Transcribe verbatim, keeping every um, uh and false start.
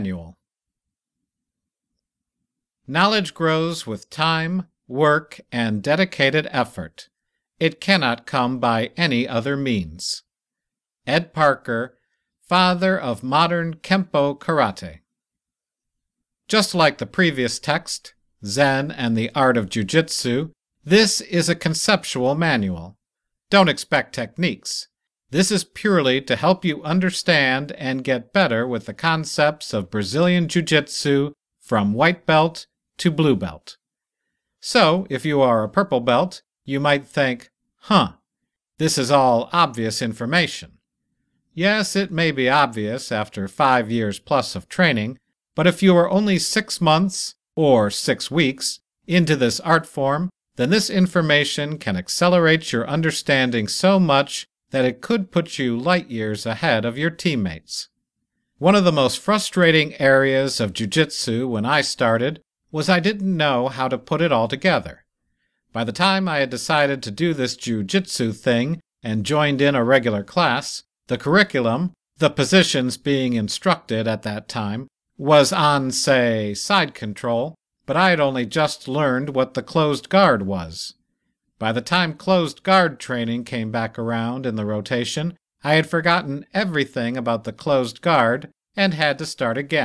Manual. Knowledge grows with time, work, and dedicated effort. It cannot come by any other means. Ed Parker, father of modern Kempo Karate. Just like the previous text, Zen and the Art of Jiu-Jitsu, this is a conceptual manual. Don't expect techniques. This is purely to help you understand and get better with the concepts of Brazilian Jiu-Jitsu from white belt to blue belt. So, if you are a purple belt, you might think, huh, this is all obvious information. Yes, it may be obvious after five years plus of training, but if you are only six months, or six weeks, into this art form, then this information can accelerate your understanding so much that it could put you light years ahead of your teammates. One of the most frustrating areas of jiu-jitsu when I started was I didn't know how to put it all together. By the time I had decided to do this jiu-jitsu thing and joined in a regular class, the curriculum, the positions being instructed at that time, was on, say, side control, but I had only just learned what the closed guard was. By the time closed guard training came back around in the rotation, I had forgotten everything about the closed guard and had to start again.